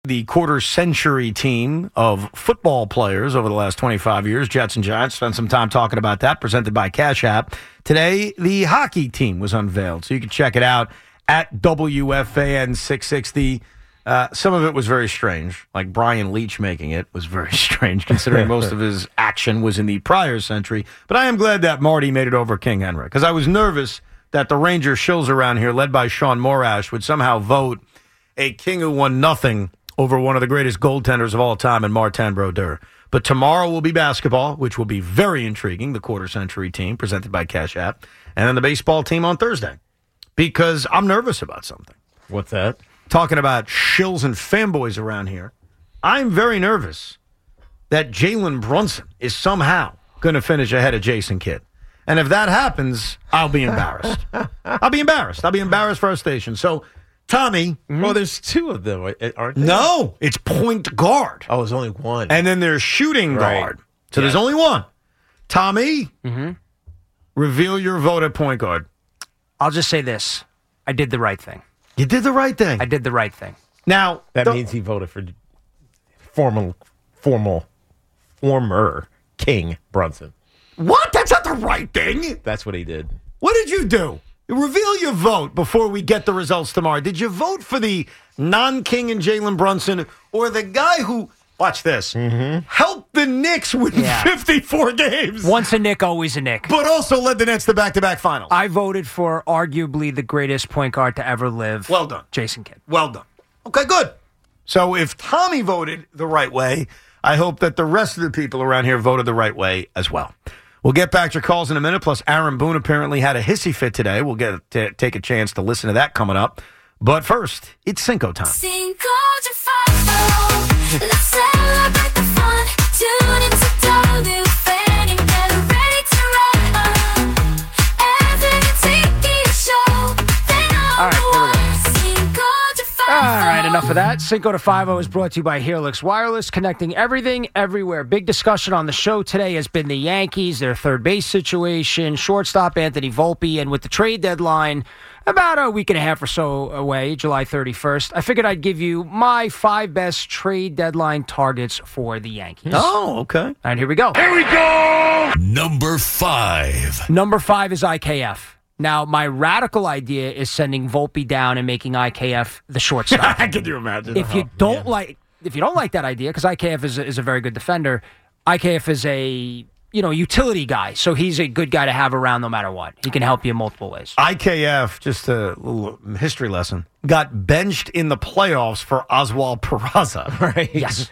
The quarter-century team of football players over the last 25 years, Jets and Giants, spent some time talking about that, presented by Cash App. Today, the hockey team was unveiled, so you can check it out at WFAN 660. Some of it was very strange, like Brian Leach making it was very strange, considering most of his action was in the prior century. But I am glad that Marty made it over King Henrik, because I was nervous that the Ranger shills around here, led by Sean Morash, would somehow vote a king who won nothing over one of the greatest goaltenders of all time in Martin Brodeur. But tomorrow will be basketball, which will be very intriguing, the quarter-century team presented by Cash App, and then the baseball team on Thursday, because I'm nervous about something. What's that? Talking about shills and fanboys around here, I'm very nervous that Jalen Brunson is somehow going to finish ahead of Jason Kidd. And if that happens, I'll be embarrassed. I'll be embarrassed for our station. So, Tommy. Well, there's two of them, aren't there? No, it's point guard. Oh, there's only one. And then there's shooting guard. So there's only one. Tommy, reveal your vote at point guard. I'll just say this. I did the right thing. You did the right thing. I did the right thing. Now, that means he voted for former King Brunson. What? That's not the right thing. That's what he did. What did you do? Reveal your vote before we get the results tomorrow. Did you vote for the non-King and Jalen Brunson, or the guy who, watch this, helped the Knicks win 54 games? Once a Knick, always a Knick. But also led the Nets to back-to-back finals. I voted for arguably the greatest point guard to ever live. Well done. Jason Kidd. Well done. Okay, good. So if Tommy voted the right way, I hope that the rest of the people around here voted the right way as well. We'll get back to your calls in a minute. Plus, Aaron Boone apparently had a hissy fit today. We'll get to take a chance to listen to that coming up. But first, it's Cinco time. Cinco de Mayo. Let's celebrate the fun. Tune into WFAN and get ready to run. Every show. All right, here we go. All right, enough of that. Cinco de Five-0 is brought to you by Helix Wireless, connecting everything, everywhere. Big discussion on the show today has been the Yankees, their third base situation, shortstop Anthony Volpe, and with the trade deadline about a week and a half or so away, July 31st, I figured I'd give you my 5 best trade deadline targets for the Yankees. Oh, okay. All right, here we go. Here we go! Number 5. Number 5 is IKF. Now, my radical idea is sending Volpe down and making IKF the shortstop. Can you imagine? If you don't like that idea, because IKF is a very good defender, IKF is a utility guy, so he's a good guy to have around no matter what. He can help you in multiple ways. IKF, just a little history lesson, got benched in the playoffs for Oswald Peraza. Right? Yes.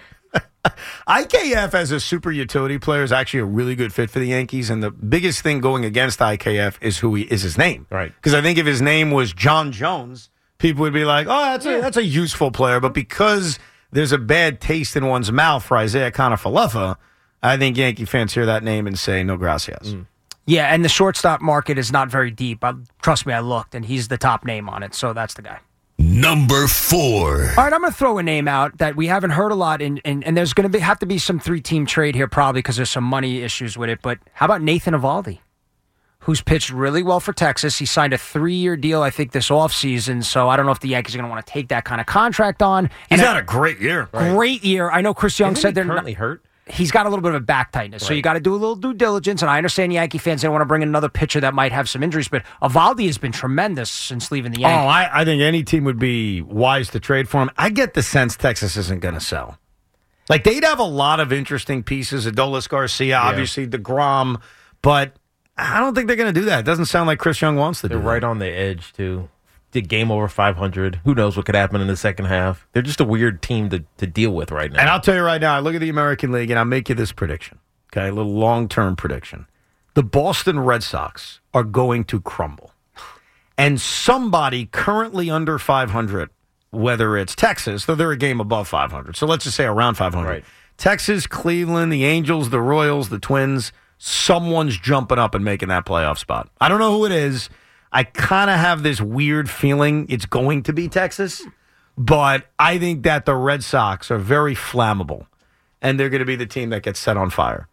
IKF as a super utility player is actually a really good fit for the Yankees, and the biggest thing going against IKF is his name. Right. Because I think if his name was John Jones, people would be like, oh, that's a useful player. But because there's a bad taste in one's mouth for Isaiah Kiner-Falefa, I think Yankee fans hear that name and say, no gracias. Yeah, and the shortstop market is not very deep. Trust me, I looked, and he's the top name on it, so that's the guy. Number 4. All right, I'm going to throw a name out that we haven't heard a lot, and there's going to have to be some 3-team trade here probably because there's some money issues with it. But how about Nathan Eovaldi, who's pitched really well for Texas? He signed a 3-year deal, I think, this offseason, so I don't know if the Yankees are going to want to take that kind of contract on. He's had a great year. Great year. I know Chris Young said they're currently hurt. He's got a little bit of a back tightness, so you got to do a little due diligence. And I understand Yankee fans don't want to bring in another pitcher that might have some injuries, but Eovaldi has been tremendous since leaving the Yankees. Oh, I think any team would be wise to trade for him. I get the sense Texas isn't going to sell. Like, they'd have a lot of interesting pieces. Adolis Garcia, obviously DeGrom, but I don't think they're going to do that. It doesn't sound like Chris Young wants to do that. They're right on the edge, too. Did game over 500. Who knows what could happen in the second half? They're just a weird team to deal with right now. And I'll tell you right now, I look at the American League, and I'll make you this prediction. Okay, a little long-term prediction. The Boston Red Sox are going to crumble. And somebody currently under 500, whether it's Texas, though they're a game above 500, so let's just say around 500. Right. Texas, Cleveland, the Angels, the Royals, the Twins, someone's jumping up and making that playoff spot. I don't know who it is. I kind of have this weird feeling it's going to be Texas, but I think that the Red Sox are very flammable, and they're going to be the team that gets set on fire.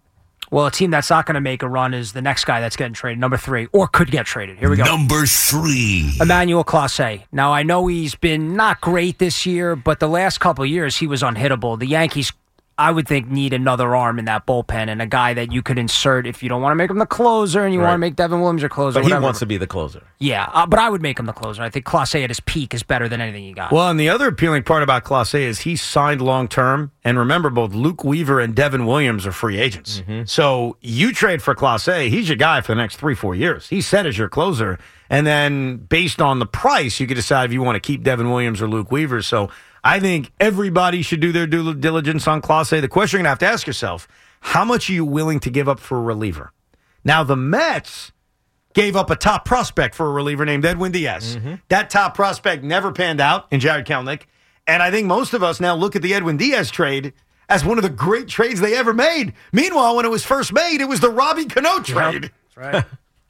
Well, a team that's not going to make a run is the next guy that's getting traded, number 3, or could get traded. Here we go. Number 3. Emmanuel Clase. Now, I know he's been not great this year, but the last couple of years he was unhittable. The Yankees, I would think, need another arm in that bullpen and a guy that you could insert if you don't want to make him the closer and you want to make Devin Williams your closer. But whatever. he wants to be the closer. Yeah, but I would make him the closer. I think Clase at his peak is better than anything you got. Well, and the other appealing part about Clase is he signed long-term. And remember, both Luke Weaver and Devin Williams are free agents. So you trade for Clase, he's your guy for the next 3-4 years. He's set as your closer. And then based on the price, you can decide if you want to keep Devin Williams or Luke Weaver. So I think everybody should do their due diligence on Clase. The question you're going to have to ask yourself, how much are you willing to give up for a reliever? Now, the Mets gave up a top prospect for a reliever named Edwin Diaz. That top prospect never panned out in Jared Kelenic. And I think most of us now look at the Edwin Diaz trade as one of the great trades they ever made. Meanwhile, when it was first made, it was the Robbie Cano trade. That's right.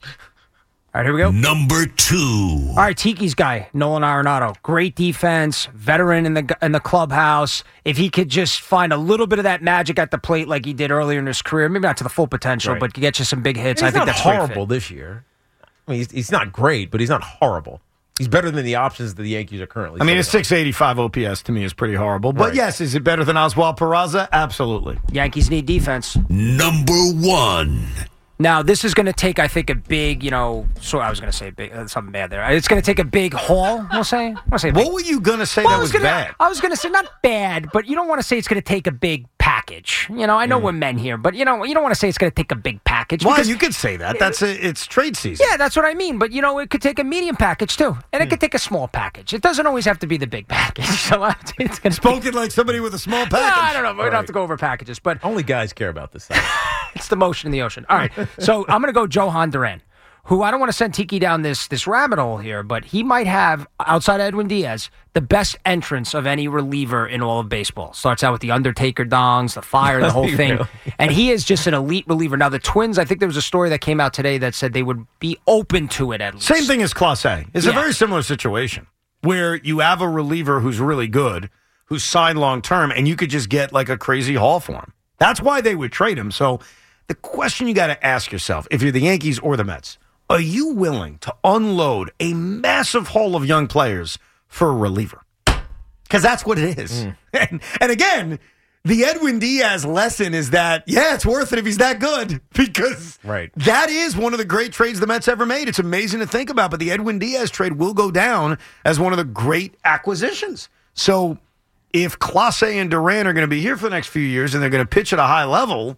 All right, here we go. Number 2. All right, Tiki's guy, Nolan Arenado. Great defense, veteran in the clubhouse. If he could just find a little bit of that magic at the plate like he did earlier in his career, maybe not to the full potential, but get you some big hits, I think that's horrible this year. I mean, he's not great, but he's not horrible. He's better than the options that the Yankees are currently. I mean, a 685 OPS to me is pretty horrible. But yes, is it better than Oswald Peraza? Absolutely. Yankees need defense. Number 1. Now, this is going to take, I think, a big, I was going to say big, something bad there. It's going to take a big haul, I'll say. What were you going to say that was bad? I was going to say, not bad, but you don't want to say it's going to take a big package. I know we're men here, but you don't want to say it's going to take a big package. Why? You could say that. It's trade season. Yeah, that's what I mean. But, it could take a medium package, too. And it could take a small package. It doesn't always have to be the big package. So it's going to Spoken like somebody with a small package. No, I don't know. We don't have to go over packages. But only guys care about this stuff. It's the motion in the ocean. All right. So I'm going to go Johan Duran, who I don't want to send Tiki down this rabbit hole here, but he might have, outside of Edwin Diaz, the best entrance of any reliever in all of baseball. Starts out with the Undertaker dongs, the fire, the whole thing. Really? And he is just an elite reliever. Now, the Twins, I think there was a story that came out today that said they would be open to it at least. Same thing as Clase. It's a very similar situation where you have a reliever who's really good, who's signed long-term, and you could just get like a crazy haul for him. That's why they would trade him. So the question you got to ask yourself, if you're the Yankees or the Mets, are you willing to unload a massive haul of young players for a reliever? Because that's what it is. And again, the Edwin Diaz lesson is that, it's worth it if he's that good. Because that is one of the great trades the Mets ever made. It's amazing to think about, but the Edwin Diaz trade will go down as one of the great acquisitions. So if Clase and Duran are going to be here for the next few years and they're going to pitch at a high level,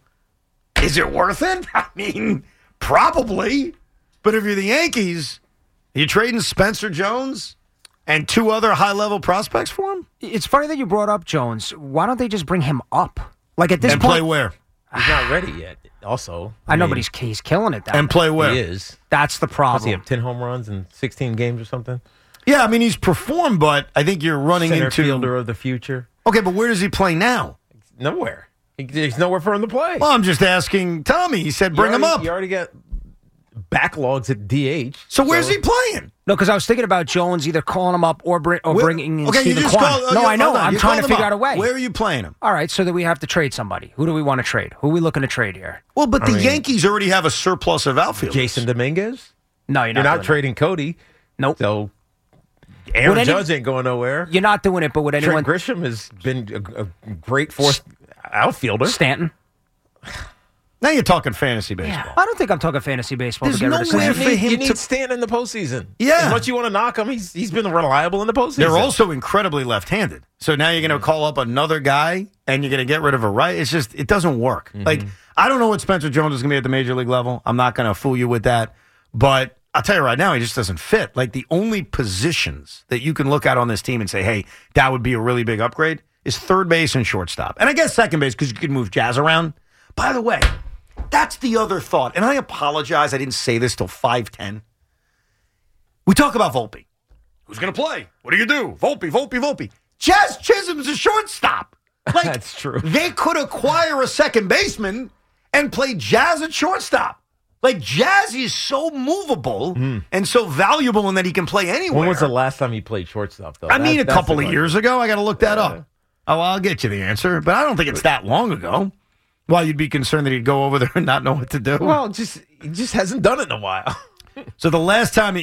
is it worth it? I mean, probably. But if you're the Yankees, you're trading Spencer Jones and 2 other high-level prospects for him? It's funny that you brought up Jones. Why don't they just bring him up? Like at this and point, play where? He's not ready yet. Also, I know, but he's killing it. And play where? He is. That's the problem. Does he have 10 home runs in 16 games or something? Yeah, I mean, he's performed, but I think you're running Center into... fielder of the future. Okay, but where does he play now? Nowhere. There's nowhere for him to play. Well, I'm just asking Tommy. He said bring him up. You already got backlogs at DH. So where's he playing? No, because I was thinking about Jones either calling him up or bringing in Okay, you Steven just Kwan. call... No, I know. hold on. I'm You trying to called him figure up. out a way. Where are you playing him? All right, so that we have to trade somebody. Who do we want to trade? Who are we looking to trade here? Well, but the Yankees already have a surplus of outfielders. Jason Dominguez? No, You're not trading Cody. Nope. So Aaron Judge ain't going nowhere. You're not doing it, but would anyone... Trent Grisham has been a great fourth outfielder. Stanton? Now you're talking fantasy baseball. Yeah, I don't think I'm talking fantasy baseball. There's to get rid of nowhere Stanton. for him You need to... Stanton in the postseason. Yeah. As much as you want to knock him, he's been reliable in the postseason. They're also incredibly left-handed. So now you're going to call up another guy and you're going to get rid of a right. It's just, it doesn't work. Like, I don't know what Spencer Jones is going to be at the major league level. I'm not going to fool you with that. But I'll tell you right now, he just doesn't fit. Like, the only positions that you can look at on this team and say, hey, that would be a really big upgrade is third base and shortstop. And I guess second base because you could move Jazz around. By the way, that's the other thought. And I apologize. I didn't say this till 5:10. We talk about Volpe. Who's going to play? What do you do? Volpe. Jazz Chisholm's a shortstop. Like, That's true. They could acquire a second baseman and play Jazz at shortstop. Like, Jazz is so movable and so valuable in that he can play anywhere. When was the last time he played shortstop, though? I mean, a couple of the years ago. I got to look that up. Oh, I'll get you the answer, but I don't think it's that long ago. Why, you'd be concerned that he'd go over there and not know what to do? Well, he just hasn't done it in a while. So the last time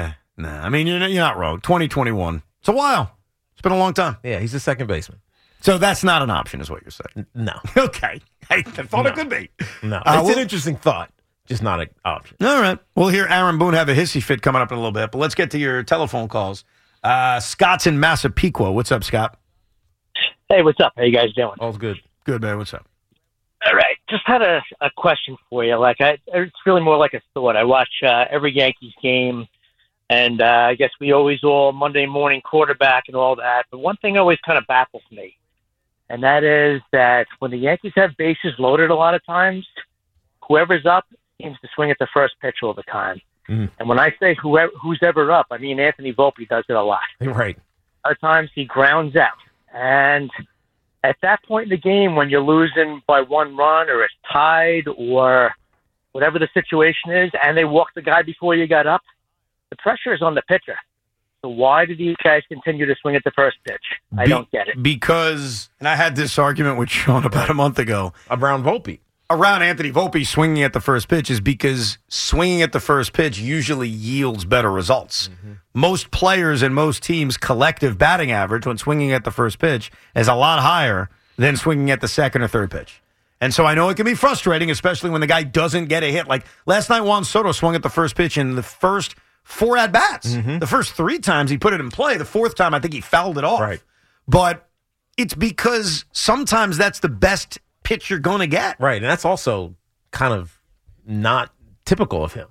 I mean, you're not wrong. 2021. It's a while. It's been a long time. Yeah, he's a second baseman. So that's not an option, is what you're saying. No. Okay. I thought it could be. No. It's an interesting thought, just not an option. All right. We'll hear Aaron Boone have a hissy fit coming up in a little bit, but let's get to your telephone calls. Scott's in Massapequa. What's up, Scott? Hey, what's up? How you guys doing? All's good. Good, man. What's up? All right. Just had a question for you. It's really more like a thought. I watch every Yankees game, and I guess we always all Monday morning quarterback and all that. But one thing always kind of baffles me, and that is that when the Yankees have bases loaded a lot of times, whoever's up seems to swing at the first pitch all the time. Mm-hmm. And when I say who's ever up, I mean Anthony Volpe does it a lot. Right. Other times he grounds out. And at that point in the game, when you're losing by one run or it's tied or whatever the situation is, and they walk the guy before you got up, the pressure is on the pitcher. So why do these guys continue to swing at the first pitch? I don't get it. Because, and I had this argument with Sean about a month ago, Around Volpe. around Anthony Volpe swinging at the first pitch is because swinging at the first pitch usually yields better results. Mm-hmm. Most players and most teams' collective batting average when swinging at the first pitch is a lot higher than swinging at the second or third pitch. And so I know it can be frustrating, especially when the guy doesn't get a hit. Like last night, Juan Soto swung at the first pitch in the first 4 at-bats. Mm-hmm. The first 3 times he put it in play. The 4th time, I think he fouled it off. Right. But it's because sometimes that's the best pitch you're going to get. Right, and that's also kind of not typical of him.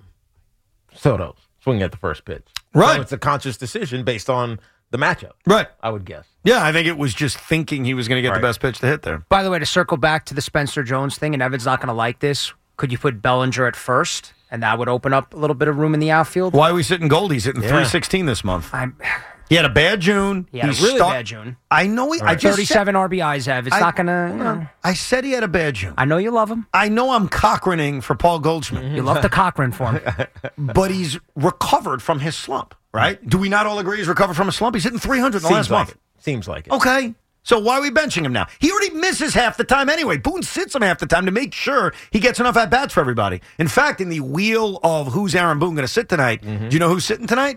Soto swinging at the first pitch. Right. So it's a conscious decision based on the matchup. Right. I would guess. Yeah, I think it was just thinking he was going to get the best pitch to hit there. By the way, to circle back to the Spencer Jones thing, and Evan's not going to like this, could you put Bellinger at first, and that would open up a little bit of room in the outfield? Why are we sitting Gold? He's hitting 316 this month. He had a bad June. He had a really bad June. I know. I just 37 RBIs, Ev. It's not going to... I said he had a bad June. I know you love him. I know I'm Cochraning for Paul Goldschmidt. You love the Cochran for him. But he's recovered from his slump, right? Do we not all agree he's recovered from a slump? He's hitting 300 in the last month. Seems like it. Okay. So why are we benching him now? He already misses half the time anyway. Boone sits him half the time to make sure he gets enough at-bats for everybody. In fact, in the wheel of who's Aaron Boone going to sit tonight, do you know who's sitting tonight?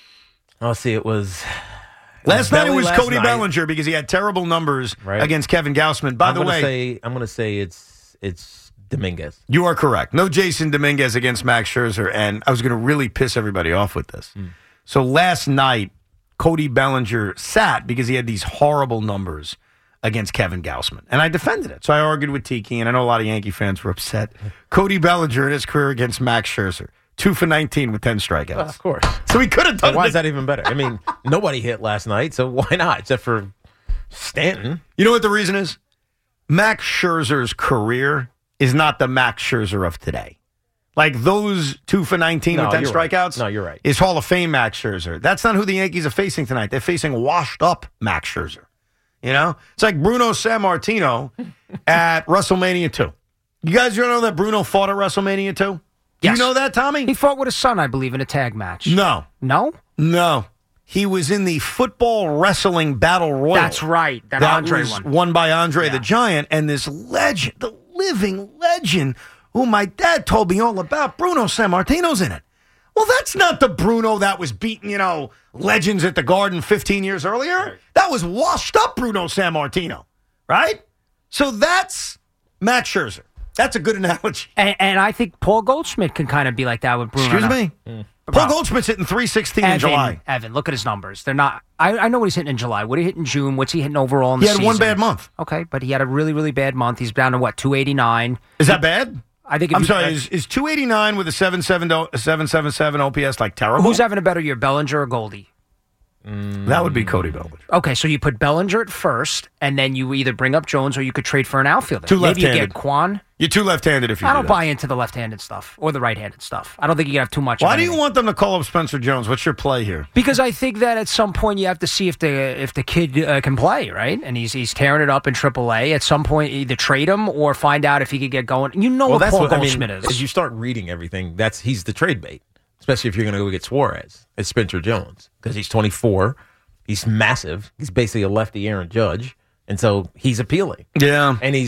I'll see. It was... Last night it was Cody Bellinger because he had terrible numbers against Kevin Gausman. By the way, I'm going to say it's Dominguez. You are correct. No Jason Dominguez against Max Scherzer, and I was going to really piss everybody off with this. So last night, Cody Bellinger sat because he had these horrible numbers against Kevin Gausman, and I defended it. So I argued with Tiki, and I know a lot of Yankee fans were upset. Cody Bellinger in his career against Max Scherzer. 2 for 19 with 10 strikeouts. Of course. So he could have done it. Why is that even better? I mean, nobody hit last night, so why not? Except for Stanton. You know what the reason is? Max Scherzer's career is not the Max Scherzer of today. Like those 2 for 19 with 10 strikeouts? No, you're right. Is Hall of Fame Max Scherzer. That's not who the Yankees are facing tonight. They're facing washed up Max Scherzer. You know? It's like Bruno Sammartino at WrestleMania 2. You guys know that Bruno fought at WrestleMania 2? Yes. You know that, Tommy? He fought with his son, I believe, in a tag match. No. No? No. He was in the football wrestling battle royal. That's right. That Andre was one. Won by Andre the Giant. And this legend, the living legend, who my dad told me all about, Bruno Sammartino's in it. Well, that's not the Bruno that was beating, legends at the Garden 15 years earlier. Right. That was washed up Bruno Sammartino, right? So that's Max Scherzer. That's a good analogy. And I think Paul Goldschmidt can kind of be like that with Bruno. Excuse me? Paul Goldschmidt's hitting 316 in July. Evan, look at his numbers. They're not... I know what he's hitting in July. What did he hit in June? What's he hitting overall in the season? He had one bad month. Okay, but he had a really, really bad month. He's down to, 289. Is that bad? I think. I'm sorry, is 289 with a 777 OPS like terrible? Who's having a better year, Bellinger or Goldie? That would be Cody Bellinger. Okay, so you put Bellinger at first, and then you either bring up Jones or you could trade for an outfielder. Two Maybe left-handed. you get Quan. You're too left-handed if you I do don't that. buy into the left-handed stuff or the right-handed stuff. I don't think you have too much. Why of do you anything. want them to call up Spencer Jones? What's your play here? Because I think that at some point you have to see if the kid can play, right? And he's tearing it up in AAA. At some point, either trade him or find out if he could get going. You know what Paul Goldschmidt is. As you start reading everything, he's the trade bait, especially if you're going to go get Suarez. It's Spencer Jones because he's 24. He's massive. He's basically a lefty Aaron Judge, and so he's appealing. Yeah. And he's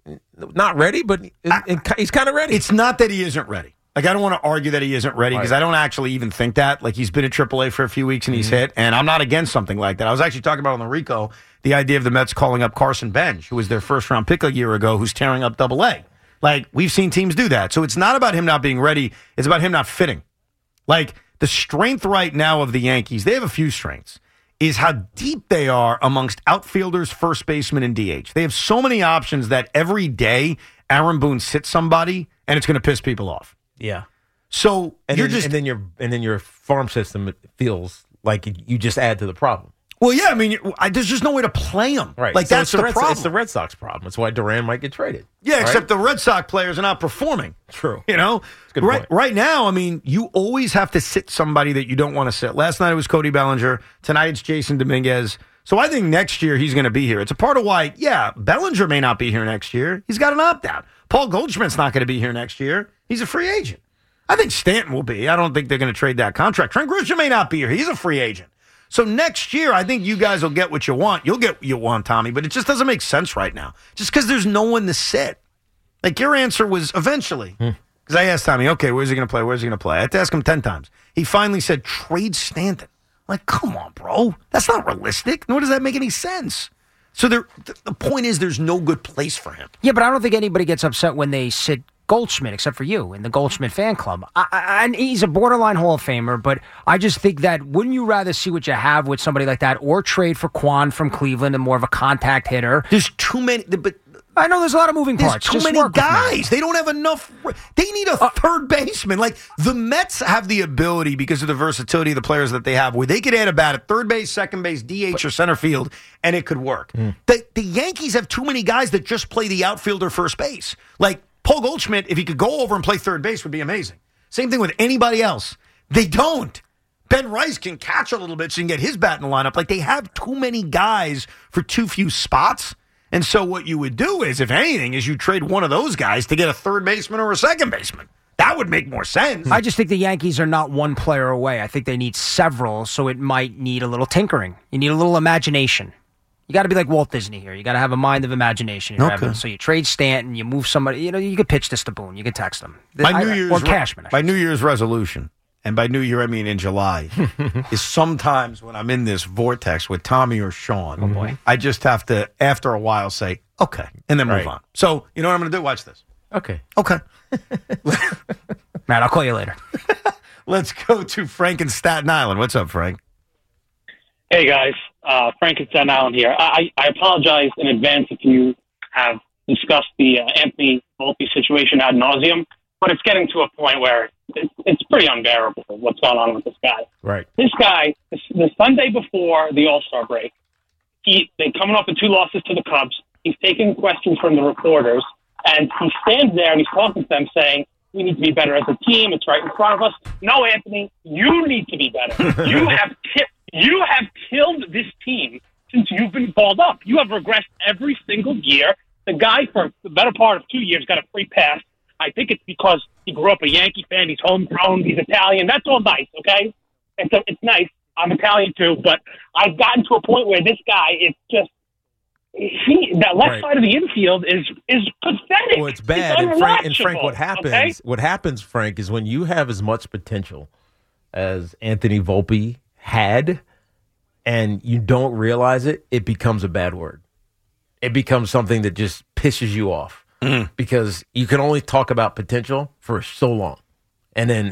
not ready, but he's kind of ready. It's not that he isn't ready. Like, I don't want to argue that he isn't ready because I don't actually even think that. Like, he's been at AAA for a few weeks and he's hit, and I'm not against something like that. I was actually talking about on the Rico the idea of the Mets calling up Carson Bench, who was their first-round pick a year ago, who's tearing up AA. Like, we've seen teams do that. So it's not about him not being ready. It's about him not fitting. Like, the strength right now of the Yankees, they have a few strengths, is how deep they are amongst outfielders, first baseman, and DH. They have so many options that every day Aaron Boone sits somebody, and it's going to piss people off. Yeah. So and then your farm system feels like you just add to the problem. Well, yeah, I mean, there's just no way to play them. Right. Like, so that's the problem. It's the Red Sox problem. That's why Duran might get traded. Yeah, except the Red Sox players are not performing. True. You know? Good point. Right now, I mean, you always have to sit somebody that you don't want to sit. Last night it was Cody Bellinger. Tonight it's Jason Dominguez. So I think next year he's going to be here. It's a part of why, yeah, Bellinger may not be here next year. He's got an opt-out. Paul Goldschmidt's not going to be here next year. He's a free agent. I think Stanton will be. I don't think they're going to trade that contract. Trent Grisham may not be here. He's a free agent. So next year, I think you guys will get what you want. You'll get what you want, Tommy, but it just doesn't make sense right now. Just because there's no one to sit. Like, your answer was eventually. Because I asked Tommy, okay, where's he going to play? Where's he going to play? I had to ask him 10 times. He finally said, trade Stanton. I'm like, come on, bro. That's not realistic. Nor does that make any sense. So the point is there's no good place for him. Yeah, but I don't think anybody gets upset when they sit Goldschmidt, except for you in the Goldschmidt fan club. And he's a borderline Hall of Famer, but I just think that wouldn't you rather see what you have with somebody like that or trade for Quan from Cleveland and more of a contact hitter? There's too many, but I know there's a lot of moving parts. There's too many guys. They don't have enough. They need a third baseman. Like, the Mets have the ability, because of the versatility of the players that they have, where they could add a bat at third base, second base, DH, or center field, and it could work. The Yankees have too many guys that just play the outfield or first base. Like, Paul Goldschmidt, if he could go over and play third base, would be amazing. Same thing with anybody else. They don't. Ben Rice can catch a little bit so you can get his bat in the lineup. Like, they have too many guys for too few spots. And so what you would do is, if anything, is you trade one of those guys to get a third baseman or a second baseman. That would make more sense. I just think the Yankees are not one player away. I think they need several, so it might need a little tinkering. You need a little imagination. You got to be like Walt Disney here. You got to have a mind of imagination. Okay. So you trade Stanton, you move somebody. You know, you could pitch this to Boone. You could text him. Or Cashman. My New Year's resolution, and by New Year I mean in July, is sometimes when I'm in this vortex with Tommy or Sean, Oh, boy. I just have to, after a while, say, okay, and then move on. So, you know what I'm going to do? Watch this. Okay. Okay. Matt, I'll call you later. Let's go to Frank in Staten Island. What's up, Frank? Hey, guys. Frank at Staten Island here. I apologize in advance if you have discussed the Anthony Volpe situation ad nauseum, but it's getting to a point where it's pretty unbearable what's going on with this guy. Right. This guy, the Sunday before the All-Star break, they coming off the 2 losses to the Cubs. He's taking questions from the reporters, and he stands there and he's talking to them saying, we need to be better as a team. It's right in front of us. No, Anthony, you need to be better. You have killed this team since you've been called up. You have regressed every single year. The guy, for the better part of 2 years, got a free pass. I think it's because he grew up a Yankee fan. He's homegrown. He's Italian. That's all nice, okay? And so it's nice. I'm Italian too, but I've gotten to a point where this guy is just that left side of the infield is pathetic. Well, it's bad. And Frank, what happens, Frank, is when you have as much potential as Anthony Volpe had, and you don't realize it, it becomes a bad word. It becomes something that just pisses you off because you can only talk about potential for so long, and then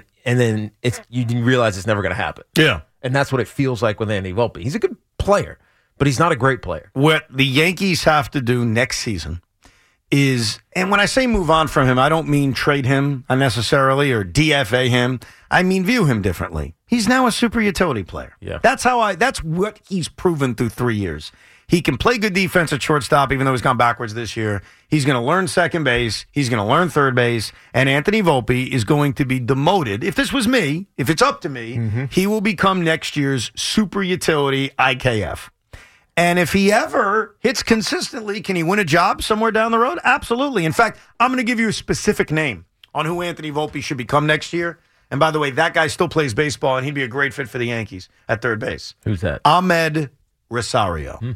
you realize it's never going to happen. Yeah, and that's what it feels like with Anthony Volpe. He's a good player, but he's not a great player. What the Yankees have to do next season is, and when I say move on from him, I don't mean trade him unnecessarily or DFA him. I mean view him differently. He's now a super utility player. Yeah. That's what he's proven through 3 years. He can play good defense at shortstop, even though he's gone backwards this year. He's going to learn second base. He's going to learn third base. And Anthony Volpe is going to be demoted. If this was me, if it's up to me, he will become next year's super utility IKF. And if he ever hits consistently, can he win a job somewhere down the road? Absolutely. In fact, I'm going to give you a specific name on who Anthony Volpe should become next year. And by the way, that guy still plays baseball, and he'd be a great fit for the Yankees at third base. Who's that? Ahmed Rosario.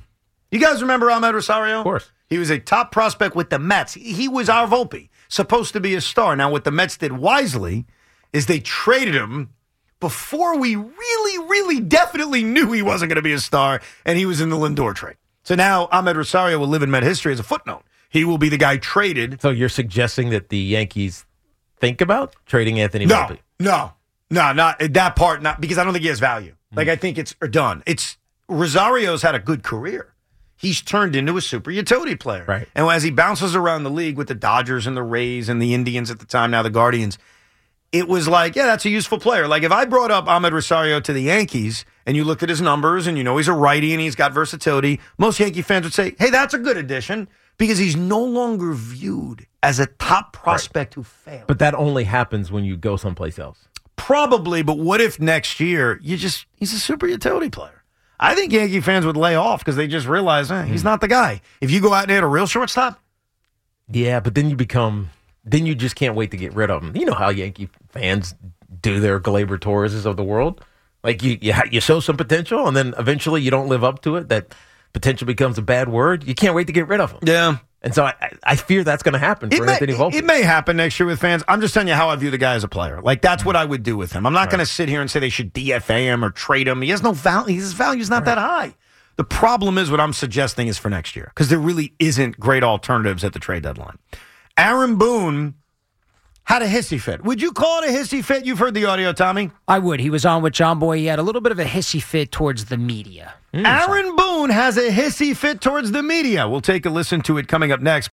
You guys remember Ahmed Rosario? Of course. He was a top prospect with the Mets. He was our Volpe, supposed to be a star. Now, what the Mets did wisely is they traded him before we really definitely knew he wasn't going to be a star, and he was in the Lindor trade. So now Ahmed Rosario will live in Met history as a footnote. He will be the guy traded. So you're suggesting that the Yankees think about trading Anthony Volpe? No, not that part. Not because I don't think he has value. Like I think it's done. Rosario's had a good career. He's turned into a super utility player. Right. And as he bounces around the league with the Dodgers and the Rays and the Indians at the time, now the Guardians, it was like, yeah, that's a useful player. Like if I brought up Ahmed Rosario to the Yankees and you looked at his numbers and you know he's a righty and he's got versatility, most Yankee fans would say, hey, that's a good addition because he's no longer viewed as a top prospect who failed. But that only happens when you go someplace else. Probably, but what if next year he's a super utility player? I think Yankee fans would lay off because they just realize he's not the guy. If you go out and hit a real shortstop. Yeah, but then you just can't wait to get rid of him. You know how Yankee fans do their Glaber Torreses of the world. Like you show some potential and then eventually you don't live up to it. That potential becomes a bad word. You can't wait to get rid of him. Yeah. And so I fear that's going to happen for Anthony Volpe. It may happen next year with fans. I'm just telling you how I view the guy as a player. Like, that's what I would do with him. I'm not going to sit here and say they should DFA him or trade him. He has no value. His value's not that high. The problem is what I'm suggesting is for next year because there really isn't great alternatives at the trade deadline. Aaron Boone had a hissy fit. Would you call it a hissy fit? You've heard the audio, Tommy. I would. He was on with John Boy. He had a little bit of a hissy fit towards the media. Aaron Boone has a hissy fit towards the media. We'll take a listen to it coming up next.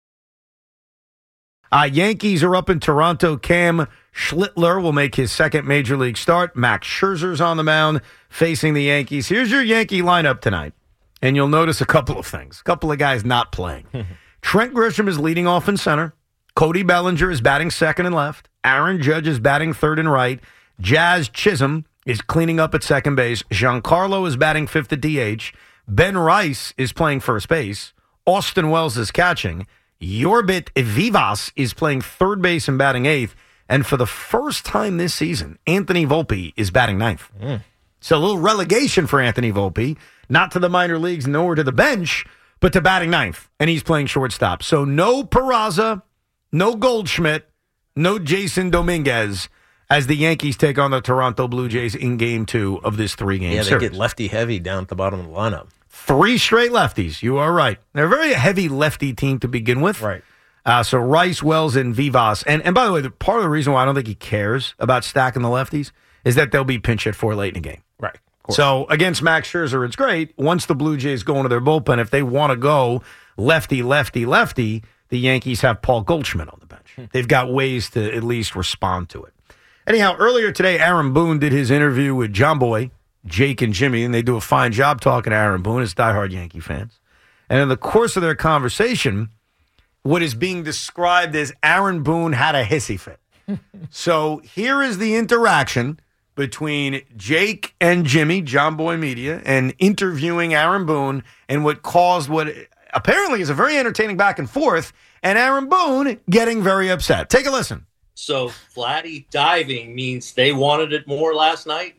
Yankees are up in Toronto. Cam Schlittler will make his second Major League start. Max Scherzer's on the mound facing the Yankees. Here's your Yankee lineup tonight. And you'll notice a couple of things. A couple of guys not playing. Trent Grisham is leading off in center. Cody Bellinger is batting second and left. Aaron Judge is batting third and right. Jazz Chisholm is cleaning up at second base. Giancarlo is batting fifth at DH. Ben Rice is playing first base. Austin Wells is catching. Yorbit Vivas is playing third base and batting eighth. And for the first time this season, Anthony Volpe is batting ninth. So a little relegation for Anthony Volpe, not to the minor leagues nor to the bench, but to batting ninth. And he's playing shortstop. So no Peraza, no Goldschmidt, no Jason Dominguez as the Yankees take on the Toronto Blue Jays in Game 2 of this three-game series. They get lefty heavy down at the bottom of the lineup. 3 straight lefties. You are right. They're a very heavy lefty team to begin with. Right. So Rice, Wells, and Vivas. And by the way, part of the reason why I don't think he cares about stacking the lefties is that they'll be pinch hit for late in the game. Right. So against Max Scherzer, it's great. Once the Blue Jays go into their bullpen, if they want to go lefty, the Yankees have Paul Goldschmidt on the bench. They've got ways to at least respond to it. Anyhow, earlier today, Aaron Boone did his interview with John Boy, Jake, and Jimmy, and they do a fine job talking to Aaron Boone as diehard Yankee fans. And in the course of their conversation, what is being described as Aaron Boone had a hissy fit. So here is the interaction between Jake and Jimmy, John Boy Media, and interviewing Aaron Boone and what caused what apparently is a very entertaining back and forth, and Aaron Boone getting very upset. Take a listen. So Vladdy diving means they wanted it more last night?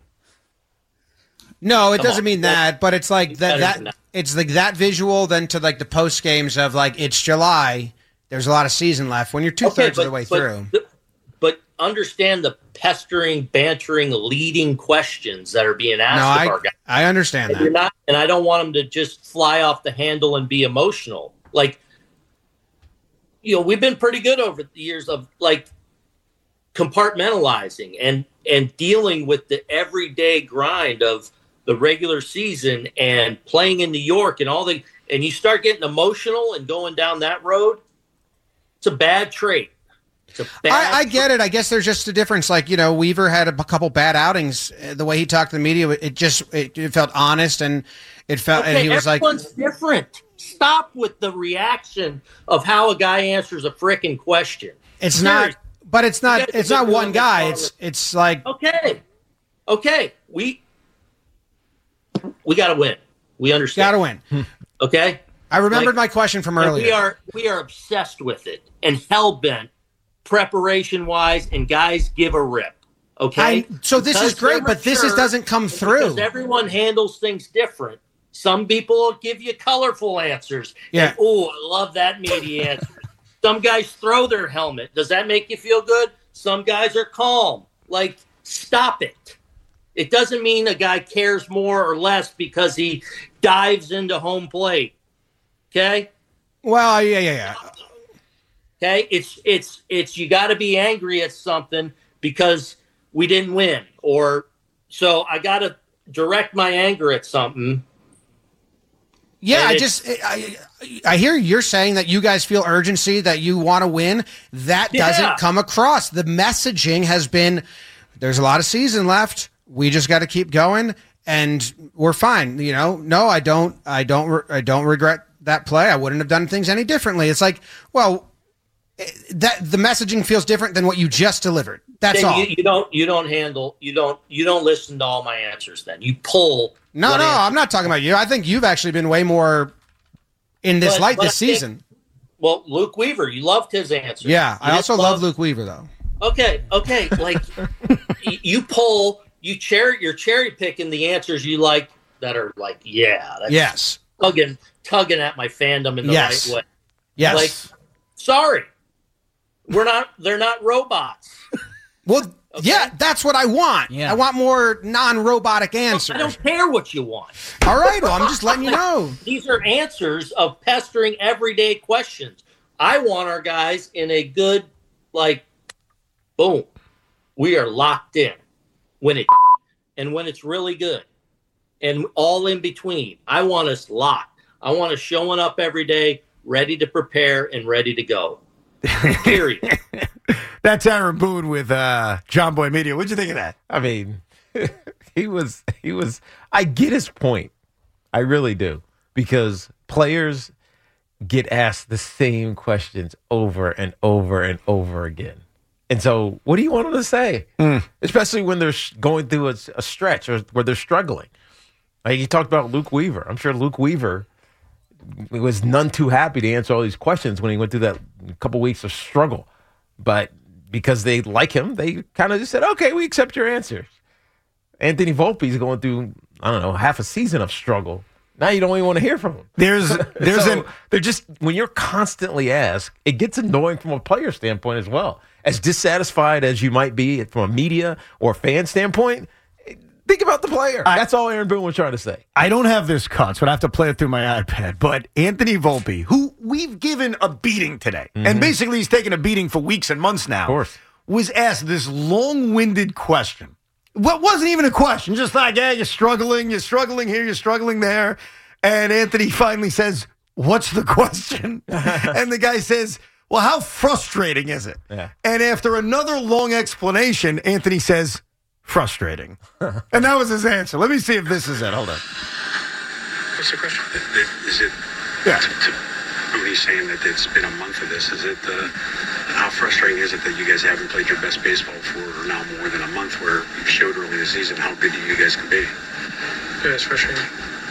No, it doesn't mean that, but it's like that it's like that visual then to like the post games of like it's July, there's a lot of season left when you're 2/3 of the way through. But understand the pestering, bantering, leading questions that are being asked of our guys. I understand that. And I don't want them to just fly off the handle and be emotional. Like, we've been pretty good over the years of like compartmentalizing and dealing with the everyday grind of the regular season and playing in New York and and you start getting emotional and going down that road. It's a bad trait. I get it. I guess there's just a difference. Like, Weaver had a couple bad outings. The way he talked to the media, it felt honest and it felt, and he was like, everyone's different. Stop with the reaction of how a guy answers a frickin' question. It's not one guy. It's like, okay. We got to win. We understand. Got to win. Okay. I remembered my question from earlier. We are obsessed with it and hell-bent preparation-wise, and guys give a rip. Okay. So this is great, but this doesn't come through because everyone handles things different. Some people will give you colorful answers. Yeah. Oh, I love that meaty answer. Some guys throw their helmet. Does that make you feel good? Some guys are calm. Like, stop it. It doesn't mean a guy cares more or less because he dives into home plate. Okay? Well, yeah. Okay? It's you got to be angry at something because we didn't win. Or so I got to direct my anger at something. Yeah, I hear you're saying that you guys feel urgency, that you want to win. That doesn't come across. The messaging has been, there's a lot of season left. We just got to keep going, and we're fine. You know, no, I don't regret that play. I wouldn't have done things any differently. It's like, well, that the messaging feels different than what you just delivered. That's then all. You don't listen to all my answers. Then you pull. No, I'm not talking about you. I think you've actually been way more in this light this season. Well, Luke Weaver, you loved his answer. Yeah, I also love Luke Weaver, though. Okay. Like, you're cherry picking the answers you like that are like, that's tugging at my fandom in the right way. Yes. Like, sorry, they're not robots. Well, yeah, that's what I want. Yeah. I want more non-robotic answers. I don't care what you want. All right, well, I'm just letting you know. These are answers of pestering everyday questions. I want our guys in a good, like, boom, we are locked in. When it's really good, and all in between. I want us locked. I want us showing up every day, ready to prepare and ready to go. Period. That's Aaron Boone with John Boy Media. What'd you think of that? I mean, he was. I get his point. I really do, because players get asked the same questions over and over and over again. And so, what do you want them to say? Especially when they're going through a stretch or where they're struggling. Like you talked about Luke Weaver. I'm sure Luke Weaver was none too happy to answer all these questions when he went through that couple weeks of struggle. But because they like him, they kind of just said, okay, we accept your answers. Anthony Volpe's going through, I don't know, half a season of struggle. Now you don't even want to hear from him. They're just, when you're constantly asked, it gets annoying from a player standpoint as well. As dissatisfied as you might be from a media or fan standpoint, think about the player. That's all Aaron Boone was trying to say. I don't have this cut, so I have to play it through my iPad. But Anthony Volpe, who we've given a beating today, and basically he's taken a beating for weeks and months now, of course, was asked this long-winded question. What wasn't even a question, just like, yeah, you're struggling here, you're struggling there. And Anthony finally says, what's the question? And the guy says, well, how frustrating is it? Yeah. And after another long explanation, Anthony says, frustrating. And that was his answer. Let me see if this is it. Hold on. What's the question? Is it, when he's saying that it's been a month of this, is it how frustrating is it that you guys haven't played your best baseball for now more than a month, where you showed early this season how good you guys can be? Yeah, it's frustrating.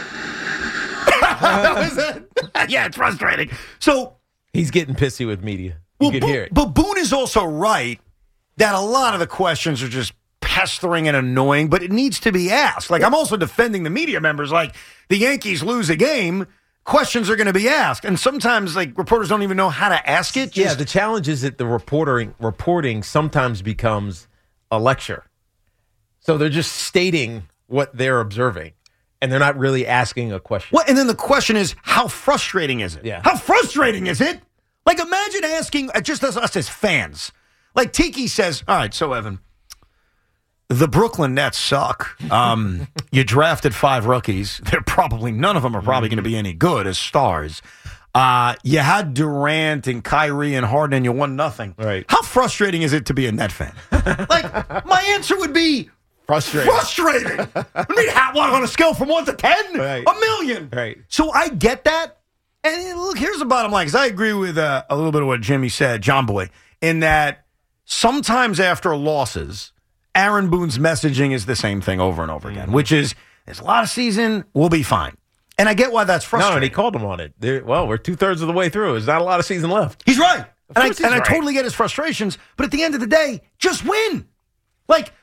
That was it. Yeah, it's frustrating. So he's getting pissy with media. You can hear it. But Boone is also right that a lot of the questions are just pestering and annoying, but it needs to be asked. Like, I'm also defending the media members. Like, the Yankees lose a game, questions are going to be asked. And sometimes, like, reporters don't even know how to ask it. Yeah, the challenge is that the reporting sometimes becomes a lecture. So they're just stating what they're observing, and they're not really asking a question. Well, and then the question is, how frustrating is it? Yeah. How frustrating is it? Like, imagine asking just us as fans. Like, Tiki says, all right, so, Evan, the Brooklyn Nets suck. You drafted 5 rookies. None of them are probably going to be any good as stars. You had Durant and Kyrie and Harden, and you won nothing. Right. How frustrating is it to be a Net fan? Like, my answer would be frustrating. I mean, on a scale from 1 to 10? Right. 1,000,000. Right. So I get that. And look, here's the bottom line, because I agree with a little bit of what Jimmy said, John Boy, in that sometimes after losses, Aaron Boone's messaging is the same thing over and over again, which is, there's a lot of season, we'll be fine. And I get why that's frustrating. No, and he called him on it. We're 2/3 of the way through. There's not a lot of season left. He's right. I right. totally get his frustrations, but at the end of the day, just win. Like,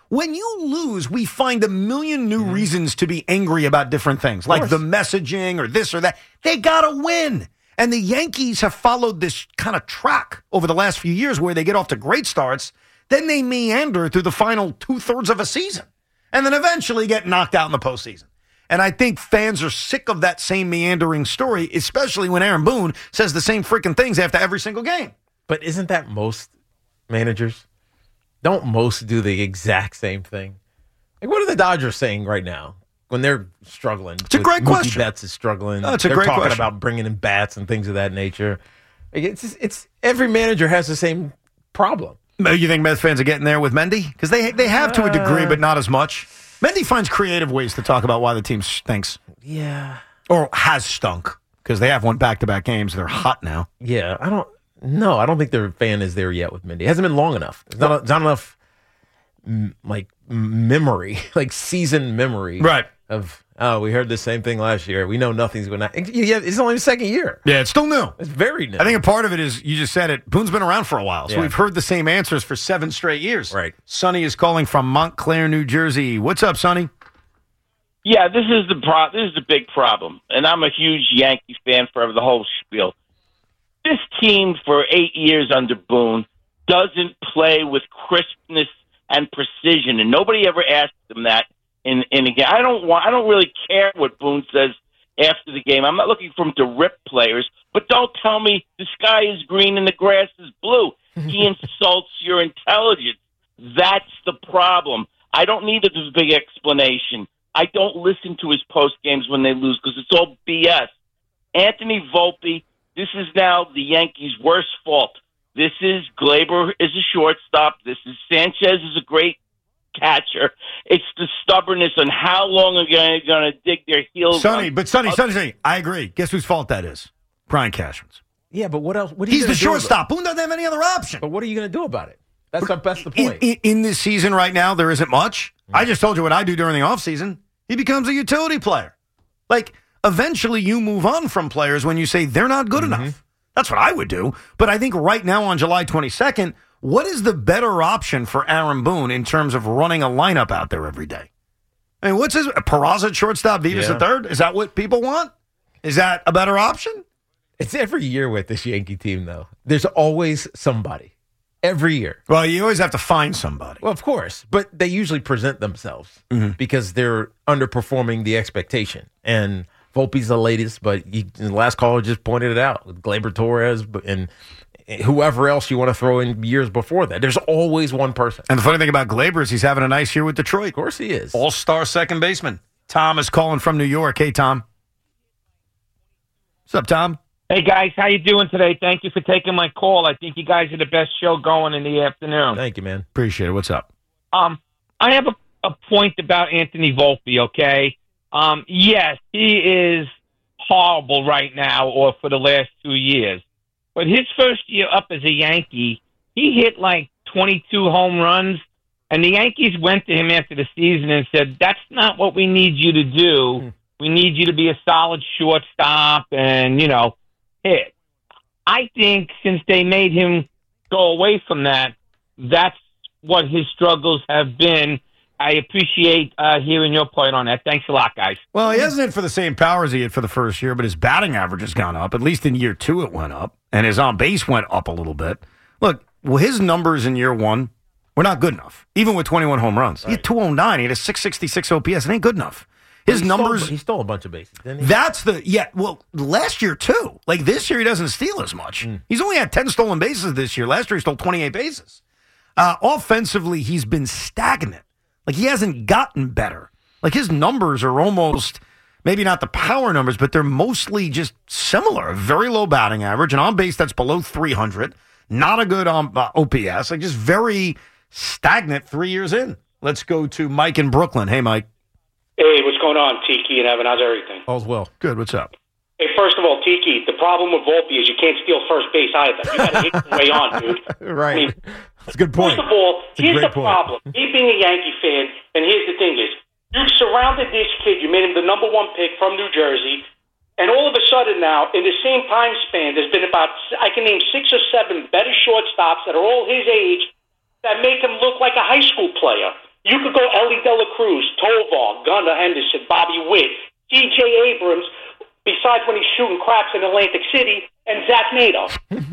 when you lose, we find a million new reasons to be angry about different things, like the messaging or this or that. They got to win. And the Yankees have followed this kind of track over the last few years where they get off to great starts, then they meander through the final 2/3 of a season, and then eventually get knocked out in the postseason. And I think fans are sick of that same meandering story, especially when Aaron Boone says the same freaking things after every single game. But isn't that most managers? Don't most do the exact same thing? Like, what are the Dodgers saying right now when they're struggling? It's a great question. Mookie Betts is struggling. No, it's a they're great talking question. about bringing in bats and things of that nature. Like, it's every manager has the same problem. You think Mets fans are getting there with Mendy? Because they have to a degree, but not as much. Mendy finds creative ways to talk about why the team stinks. Yeah. Or has stunk. Because they have won back-to-back games. They're hot now. Yeah, I don't think their fan is there yet with Mendy. It hasn't been long enough. It's not enough memory, like season memory. Right. Of, we heard the same thing last year. We know nothing's going to happen. Yeah, it's only the second year. Yeah, it's still new. It's very new. I think a part of it is, you just said it, Boone's been around for a while, so Yeah. we've heard the same answers for 7 straight years. Right. Sonny is calling from Montclair, New Jersey. What's up, Sonny? Yeah, this is the big problem, and I'm a huge Yankee fan for the whole spiel. This team for 8 years under Boone doesn't play with crispness and precision, and nobody ever asked them that in a game. I don't really care what Boone says after the game. I'm not looking for him to rip players, but don't tell me the sky is green and the grass is blue. He insults your intelligence. That's the problem. I don't need a big explanation. I don't listen to his post games when they lose because it's all BS. Anthony Volpe, this is now the Yankees' worst fault. This is Glaber is a shortstop. This is Sanchez is a great catcher. It's the stubbornness on how long are they going to dig their heels. Sonny, I agree. Guess whose fault that is? Brian Cashman's. Yeah, but what else? He's the shortstop. Boone doesn't have any other option. But what are you going to do about it? That's the point. In this season right now, there isn't much. I just told you what I do during the offseason. He becomes a utility player. Like, eventually you move on from players when you say they're not good enough. That's what I would do. But I think right now on July 22nd, what is the better option for Aaron Boone in terms of running a lineup out there every day? I mean, what's his Peraza at shortstop, Vivas at third? Is that what people want? Is that a better option? It's every year with this Yankee team, though. There's always somebody. Every year. Well, you always have to find somebody. Well, of course. But they usually present themselves because they're underperforming the expectation. And Volpe's the latest, but the last caller just pointed it out with Gleyber Torres and whoever else you want to throw in years before that. There's always one person. And the funny thing about Gleyber is he's having a nice year with Detroit. Of course he is. All-star second baseman. Tom is calling from New York. Hey, Tom. What's up, Tom? Hey, guys. How you doing today? Thank you for taking my call. I think you guys are the best show going in the afternoon. Thank you, man. Appreciate it. What's up? I have a point about Anthony Volpe, okay? Yes, he is horrible right now or for the last 2 years. But his first year up as a Yankee, he hit like 22 home runs, and the Yankees went to him after the season and said, that's not what we need you to do. We need you to be a solid shortstop and, hit. I think since they made him go away from that, that's what his struggles have been. I appreciate hearing your point on that. Thanks a lot, guys. Well, he hasn't hit for the same power as he hit for the first year, but his batting average has gone up. At least in year 2 it went up, and his on-base went up a little bit. Look, his numbers in year 1 were not good enough, even with 21 home runs. Right. He had 209. He had a 666 OPS. It ain't good enough. His numbers... He stole a bunch of bases, didn't he? That's last year, too. Like, this year, he doesn't steal as much. He's only had 10 stolen bases this year. Last year, he stole 28 bases. Offensively, he's been stagnant. Like, he hasn't gotten better. Like, his numbers are almost, maybe not the power numbers, but they're mostly just similar. A very low batting average, an on-base that's below 300, not a good OPS, like just very stagnant 3 years in. Let's go to Mike in Brooklyn. Hey, Mike. Hey, what's going on, Tiki and Evan? How's everything? All's well. Good. What's up? Hey, first of all, Tiki, the problem with Volpe is you can't steal first base either. You got to hit your way on, dude. Right. I mean, that's a good point. First of all, here's the point. problem. Me being a Yankee fan, and here's the thing is, you surrounded this kid. You made him the #1 pick from New Jersey, and all of a sudden now, in the same time span, there's been about, I can name 6 or 7 better shortstops that are all his age that make him look like a high school player. You could go Ellie De La Cruz, Tovar, Gunnar Henderson, Bobby Witt, C.J. Abrams, besides when he's shooting craps in Atlantic City, and Zach Nato.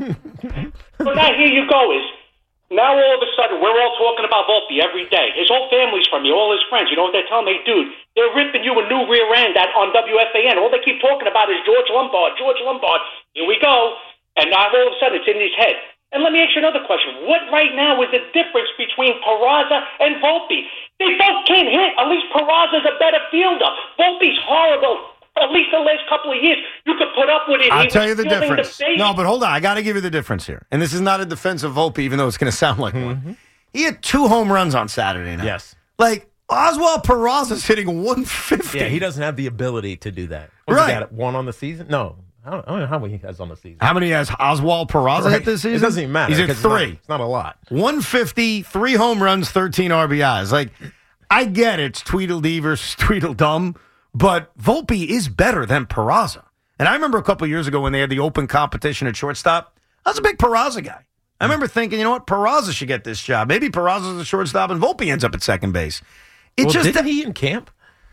So now here you go now all of a sudden we're all talking about Volpe every day. His whole family's from you, all his friends. You know what they're telling me? Hey, dude, they're ripping you a new rear end on WFAN. All they keep talking about is George Lombard. Here we go. And now all of a sudden it's in his head. And let me ask you another question. What right now is the difference between Peraza and Volpe? They both can't hit. At least Peraza's a better fielder. Volpe's horrible. At least the last couple of years, you could put up with it. I'll tell you the difference. No, but hold on. I got to give you the difference here. And this is not a defense of Volpe, even though it's going to sound like one. He had 2 home runs on Saturday night. Yes. Like, Oswald Peraza's hitting 150. Yeah, he doesn't have the ability to do that. Right. He got 1 on the season? No. I don't know how many he has on the season. How many has Oswald Peraza hit this season? It doesn't even matter. He's at 3. It's not a lot. 150, 3 home runs, 13 RBIs. Like, I get it's Tweedledee versus Tweedledum, but Volpe is better than Peraza. And I remember a couple of years ago when they had the open competition at shortstop, I was a big Peraza guy. I remember thinking, you know what, Peraza should get this job. Maybe Peraza's a shortstop and Volpe ends up at second base. Didn't he in camp?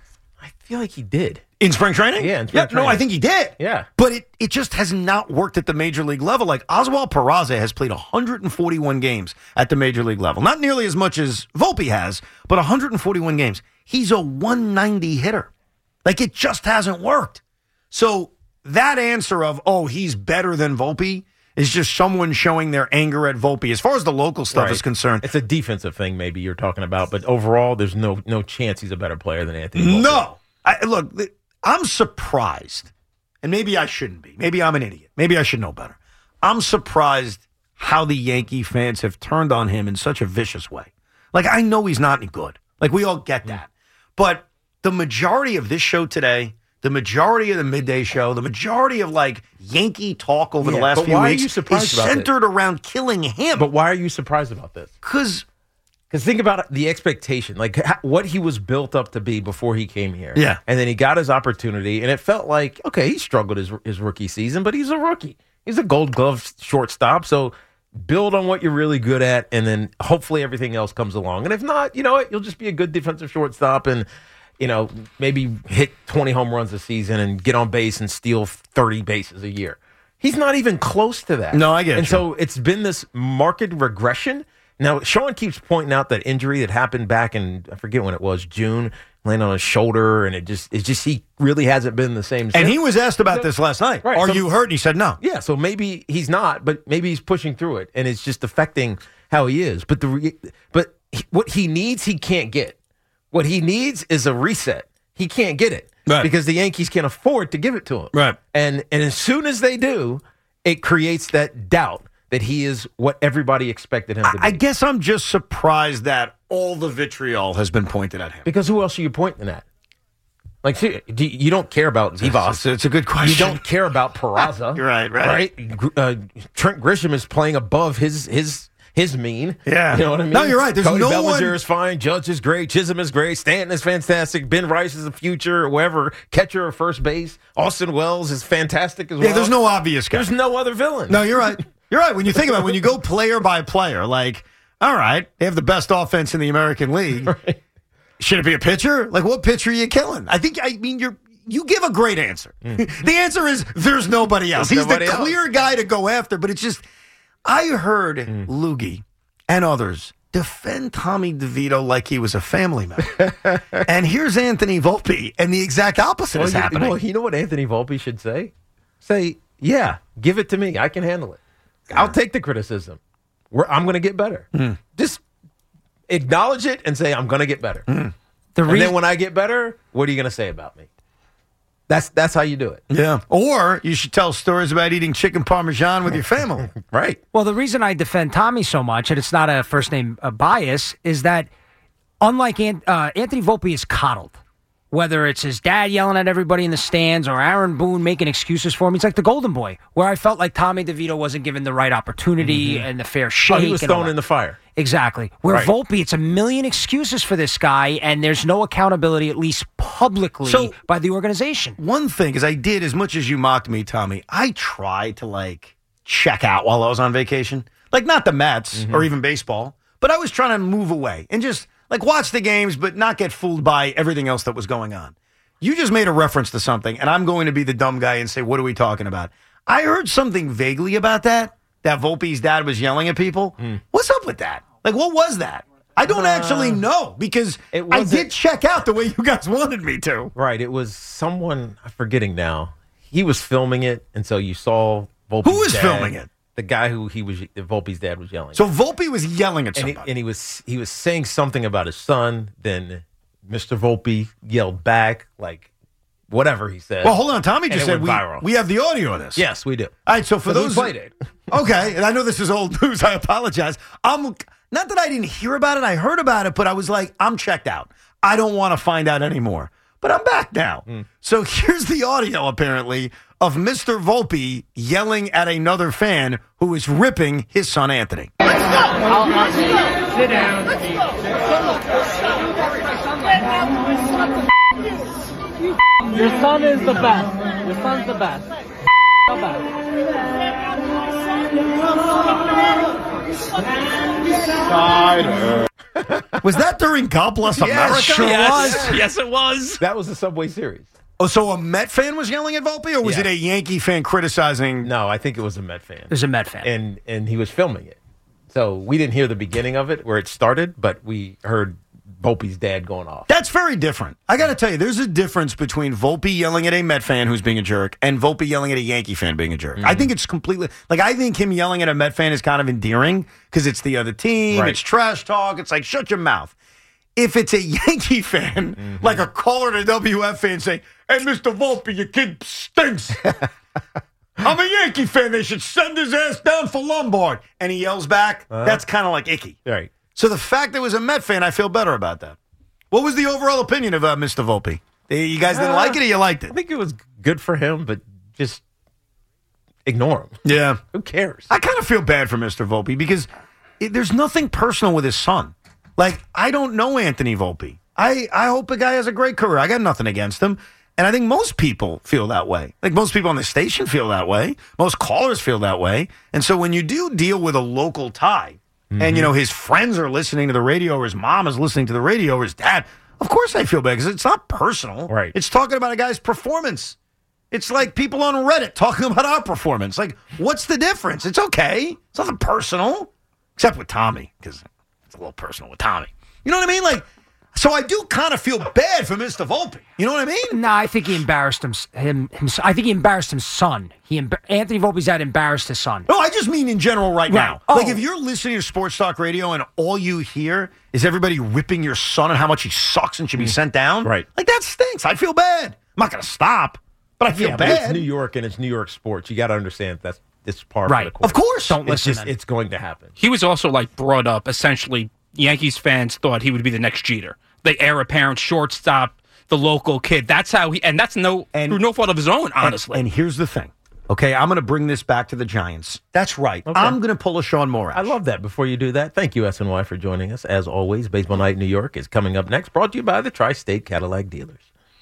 I feel like he did. In spring training? Yeah, in spring training. No, I think he did. Yeah. But it just has not worked at the major league level. Like, Oswald Peraza has played 141 games at the major league level. Not nearly as much as Volpe has, but 141 games. He's a 190 hitter. Like, it just hasn't worked. So that answer of, he's better than Volpe is just someone showing their anger at Volpe. As far as the local stuff is concerned. It's a defensive thing maybe you're talking about, but overall there's no chance he's a better player than Anthony Volpe. No. Look, I'm surprised, and maybe I shouldn't be. Maybe I'm an idiot. Maybe I should know better. I'm surprised how the Yankee fans have turned on him in such a vicious way. Like, I know he's not any good. Like, we all get that. But the majority of this show today, the majority of the midday show, the majority of, like, Yankee talk over the last few weeks is centered around killing him. But why are you surprised about this? Because think about the expectation, like what he was built up to be before he came here. Yeah. And then he got his opportunity, and it felt like, okay, he struggled his rookie season, but he's a rookie. He's a Gold Glove shortstop, so build on what you're really good at, and then hopefully everything else comes along. And if not, you know what, you'll just be a good defensive shortstop and, you know, maybe hit 20 home runs a season and get on base and steal 30 bases a year. He's not even close to that. No, I get it. And so it's been this marked regression. Now, Sean keeps pointing out that injury that happened back in, I forget when it was, June, landed on his shoulder, and it's just he really hasn't been the same since. And he was asked about this last night. Right, Are you hurt? And he said no. Yeah, so maybe he's not, but maybe he's pushing through it, and it's just affecting how he is. But what he needs, he can't get. What he needs is a reset. He can't get it because the Yankees can't afford to give it to him. Right. And as soon as they do, it creates that doubt that he is what everybody expected him to be. I guess I'm just surprised that all the vitriol has been pointed at him. Because who else are you pointing at? Like, you don't care about Vivas. It's a good question. You don't care about Peraza. You're right. Trent Grisham is playing above his mean. Yeah. You know what I mean? No, you're right. There's Cody no Bellinger one... is fine. Judge is great. Chisholm is great. Stanton is fantastic. Ben Rice is the future, or whatever. Catcher or first base. Austin Wells is fantastic as well. Yeah, there's no obvious guy. There's no other villain. No, you're right. You're right. When you think about it, when you go player by player, like, all right, they have the best offense in the American League. Right. Should it be a pitcher? Like, what pitcher are you killing? You give a great answer. The answer is there's nobody else. He's the clear guy to go after, but it's just, I heard Loogie and others defend Tommy DeVito like he was a family member. And here's Anthony Volpe, and the exact opposite is happening. Well, you know what Anthony Volpe should say? Say, yeah, give it to me. I can handle it. I'll take the criticism. I'm going to get better. Just acknowledge it and say, I'm going to get better. And then when I get better, what are you going to say about me? That's how you do it. Yeah. Or you should tell stories about eating chicken parmesan with your family. Right. Well, the reason I defend Tommy so much, and it's not a first-name bias, is that unlike Anthony Volpe is coddled. Whether it's his dad yelling at everybody in the stands or Aaron Boone making excuses for him, he's like the golden boy, where I felt like Tommy DeVito wasn't given the right opportunity and the fair shake. He was thrown in the fire. Exactly. Where Volpe, it's a million excuses for this guy, and there's no accountability, at least publicly, by the organization. One thing is I did, as much as you mocked me, Tommy, I tried to, check out while I was on vacation. Like, not the Mets or even baseball, but I was trying to move away and just... Like, watch the games, but not get fooled by everything else that was going on. You just made a reference to something, and I'm going to be the dumb guy and say, what are we talking about? I heard something vaguely about that Volpe's dad was yelling at people. What's up with that? Like, what was that? I don't actually know, because I did check out the way you guys wanted me to. Right. It was someone, I'm forgetting now. He was filming it, and so you saw Volpe's Who was dad, filming it? The guy who Volpe's dad was yelling. So Volpe was yelling at somebody. And he was saying something about his son. Then Mr. Volpe yelled back, like, whatever he said. Well, hold on. Tommy just said viral. we have the audio of this. Yes, we do. All right, so for those who played it. Okay, and I know this is old news. I apologize. Not that I didn't hear about it. I heard about it, but I was like, I'm checked out. I don't want to find out anymore. But I'm back now. So here's the audio, apparently, of Mr. Volpe yelling at another fan who is ripping his son Anthony. Sit down. Your son is the best. Your son's the best. Was that during God Bless America? Sure was. Yes, it was. That was the Subway Series. Oh, so a Met fan was yelling at Volpe, or was it a Yankee fan criticizing? No, I think it was a Met fan. It was a Met fan. And he was filming it. So we didn't hear the beginning of it, where it started, but we heard Volpe's dad going off. That's very different. I got to tell you, there's a difference between Volpe yelling at a Met fan who's being a jerk and Volpe yelling at a Yankee fan being a jerk. I think it's completely, like, I think him yelling at a Met fan is kind of endearing because it's the other team, Right. it's trash talk, it's like, shut your mouth. If it's a Yankee fan, like a caller to WF fan saying, hey, Mr. Volpe, your kid stinks. I'm a Yankee fan. They should send his ass down for Lombard. And he yells back. That's kind of like icky. Right. So the fact that it was a Met fan, I feel better about that. What was the overall opinion of Mr. Volpe? You guys didn't like it, or you liked it? I think it was good for him, but just ignore him. Yeah. Who cares? I kind of feel bad for Mr. Volpe because there's nothing personal with his son. Like, I don't know Anthony Volpe. I hope the guy has a great career. I got nothing against him. And I think most people feel that way. Like, most people on the station feel that way. Most callers feel that way. And so when you do deal with a local tie, and, you know, his friends are listening to the radio, or his mom is listening to the radio, or his dad, of course I feel bad because it's not personal. Right. It's talking about a guy's performance. It's like people on Reddit talking about our performance. Like, what's the difference? It's okay. It's nothing personal, except with Tommy, because it's a little personal with Tommy. You know what I mean? Like, so I do kind of feel bad for Mr. Volpe. You know what I mean? No, I think he embarrassed him. I think he embarrassed his son. Anthony Volpe's dad embarrassed his son. No, I just mean in general right now. Oh. Like, if you're listening to Sports Talk Radio and all you hear is everybody ripping your son and how much he sucks and should be sent down, Right. like, that stinks. I feel bad. I'm not going to stop, but I feel But bad. it's New York and it's New York sports. You got to understand it's par Right. for the course. Of course. Don't It's listen. just, it's going to happen. He was also like brought up essentially. Yankees fans thought he would be the next Jeter, the heir apparent shortstop, the local kid. That's how he, and that's through no fault of his own, honestly. And here's the thing. Okay, I'm going to bring this back to the Giants. That's right. Okay. I'm going to pull a Sean Morash. I love that. Before you do that, thank you, SNY, for joining us. As always, Baseball Night in New York is coming up next, brought to you by the Tri-State Cadillac dealers.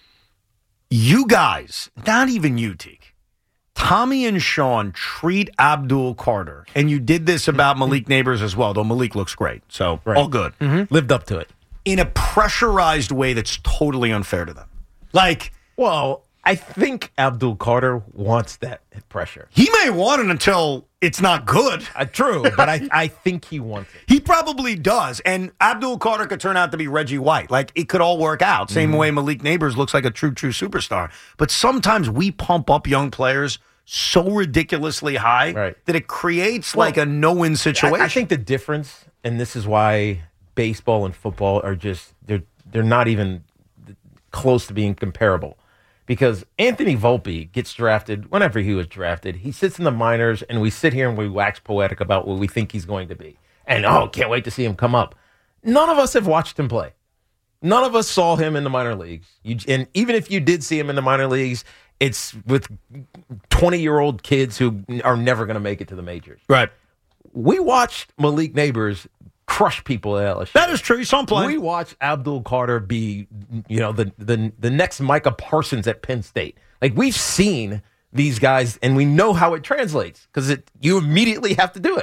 You guys, not even you, Teak, Tommy and Sean treat Abdul Carter, and you did this about Malik Neighbors as well, though Malik looks great, so all good. Lived up to it. In a pressurized way that's totally unfair to them. Like, well, I think Abdul Carter wants that pressure. He may want it until it's not good. True, but I think he wants it. He probably does. And Abdul Carter could turn out to be Reggie White. Like, it could all work out. Same way Malik Neighbors looks like a true superstar. But sometimes we pump up young players so ridiculously high that it creates like a no-win situation. I think the difference, and this is why baseball and football are just, they're not even close to being comparable. Because Anthony Volpe gets drafted whenever he was drafted. He sits in the minors, and we sit here and we wax poetic about what we think he's going to be. And, can't wait to see him come up. None of us have watched him play. None of us saw him in the minor leagues. And even if you did see him in the minor leagues, it's with 20-year-old kids who are never going to make it to the majors. Right. We watched Malik Neighbors crush people at LSU. That is true. You saw him play. We watched Abdul Carter be, the next Micah Parsons at Penn State. Like, we've seen these guys, and we know how it translates because you immediately have to do it.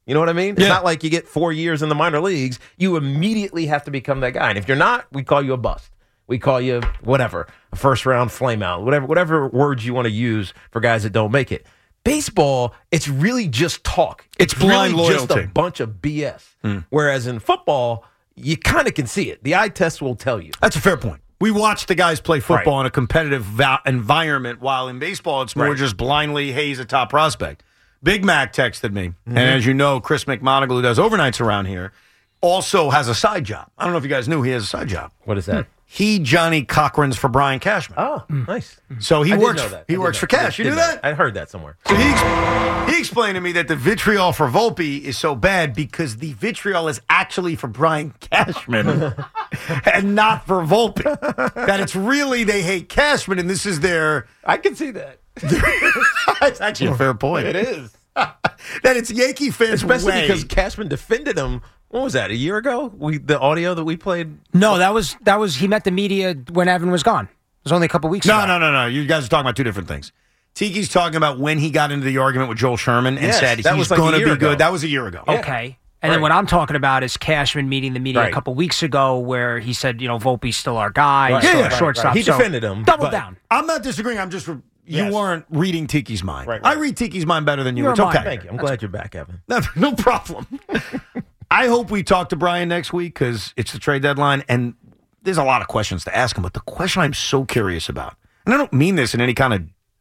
You know what I mean? It's not like you get 4 years in the minor leagues. You immediately have to become that guy. And if you're not, we call you a bust. We call you whatever, a first-round flame-out, whatever words you want to use for guys that don't make it. Baseball, it's really just talk. It's blind really loyalty. just a bunch of BS. Whereas in football, you kind of can see it. The eye test will tell you. That's a fair point. We watch the guys play football in a competitive environment, while in baseball, it's more just blindly, hey, he's a top prospect. Big Mac texted me, and as you know, Chris McMonagle, who does overnights around here, also has a side job. I don't know if you guys knew he has a side job. What is that? He Johnny Cochran's for Brian Cashman. Oh, nice. So he I did works. know that. He I did works know for that. Cash. You Did knew know that? I heard that somewhere. So he explained to me that the vitriol for Volpe is so bad because the vitriol is actually for Brian Cashman and not for Volpe. That it's really they hate Cashman and this is their. I can see that. It's actually a fair point. It is. That it's Yankee fans, especially because Cashman defended him. What was that? A year ago? The audio that we played. No, that was he met the media when Evan was gone. It was only a couple weeks ago. No. You guys are talking about two different things. Tiki's talking about when he got into the argument with Joel Sherman and said he's going to be good. That was a year ago. Okay. And then what I'm talking about is Cashman meeting the media a couple weeks ago where he said, Volpe's still our guy. Shortstop. He defended him. Double down. I'm not disagreeing. I'm just... You weren't reading Tiki's mind. Right. I read Tiki's mind better than you. It's okay. Thank you. I'm glad you're back, Evan. No problem. I hope we talk to Brian next week because it's the trade deadline, and there's a lot of questions to ask him. But the question I'm so curious about, and I don't mean this in any kind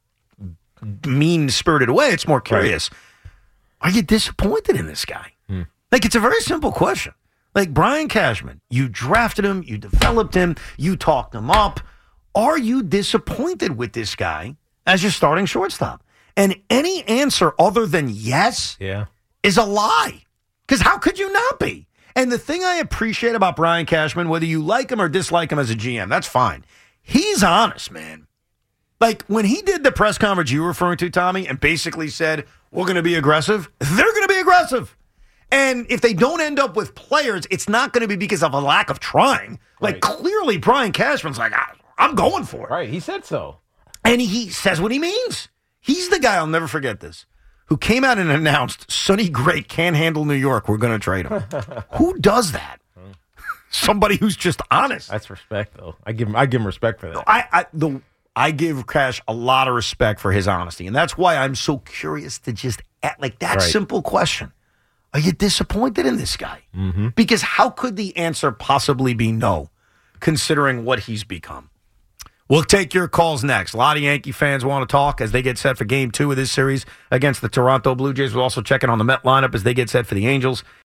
of mean-spirited way, it's more curious. Are you disappointed in this guy? Like, it's a very simple question. Like, Brian Cashman, you drafted him, you developed him, you talked him up. Are you disappointed with this guy as your starting shortstop? And any answer other than yes is a lie. Because how could you not be? And the thing I appreciate about Brian Cashman, whether you like him or dislike him as a GM, that's fine. He's honest, man. Like, when he did the press conference you were referring to, Tommy, and basically said, we're going to be aggressive, they're going to be aggressive. And if they don't end up with players, it's not going to be because of a lack of trying. Like, clearly, Brian Cashman's like, I'm going for it. Right, he said so. And he says what he means. He's the guy, I'll never forget this, who came out and announced, Sonny Gray can't handle New York, we're going to trade him. Who does that? Somebody who's just honest. That's respect, though. I give him respect for that. I give Cash a lot of respect for his honesty, and that's why I'm so curious to just, that simple question. Are you disappointed in this guy? Because how could the answer possibly be no, considering what he's become? We'll take your calls next. A lot of Yankee fans want to talk as they get set for Game 2 of this series against the Toronto Blue Jays. We're also checking on the Met lineup as they get set for the Angels.